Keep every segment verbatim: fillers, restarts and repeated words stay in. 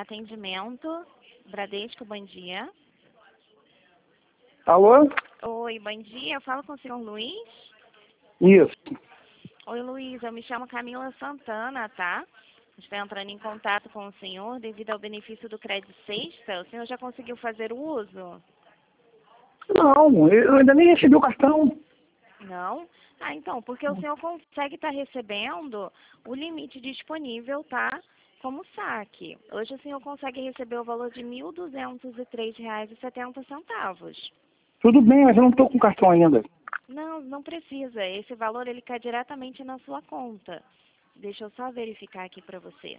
atendimento. Bradesco, bom dia. Alô? Oi, bom dia. Eu falo com o senhor Luiz? Isso. Oi, Luiz. Eu me chamo Camila Santana, tá? Estou entrando em contato com o senhor devido ao benefício do crédito sexta. O senhor já conseguiu fazer o uso? Não, eu ainda nem recebi o cartão. Não? Ah, então, porque o senhor consegue estar recebendo o limite disponível, tá? Como saque. Hoje o senhor consegue receber o valor de mil duzentos e três reais e setenta centavos. Tudo bem, mas eu não estou com o cartão ainda. Não, não precisa. Esse valor ele cai diretamente na sua conta. Deixa eu só verificar aqui para você.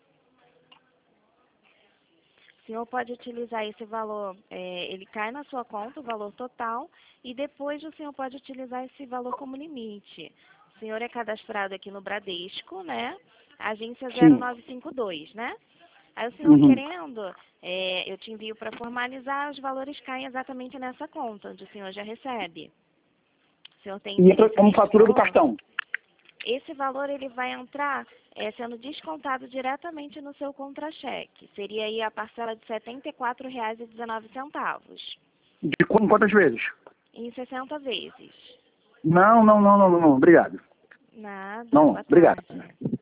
O senhor pode utilizar esse valor, é, ele cai na sua conta, o valor total, e depois o senhor pode utilizar esse valor como limite. O senhor é cadastrado aqui no Bradesco, né? Agência zero Sim. nove cinco dois, né? Aí o senhor Uhum. querendo, é, eu te envio para formalizar, os valores caem exatamente nessa conta, onde o senhor já recebe. O senhor tem E entra interesse como nesse fatura do valor? cartão. Esse valor ele vai entrar é, sendo descontado diretamente no seu contra-cheque. Seria aí a parcela de setenta e quatro reais e dezenove centavos. De qu- quantas vezes? Em sessenta vezes. Não, não, não, não, não, não. Obrigado. Nada. Não, Boa obrigado. tarde.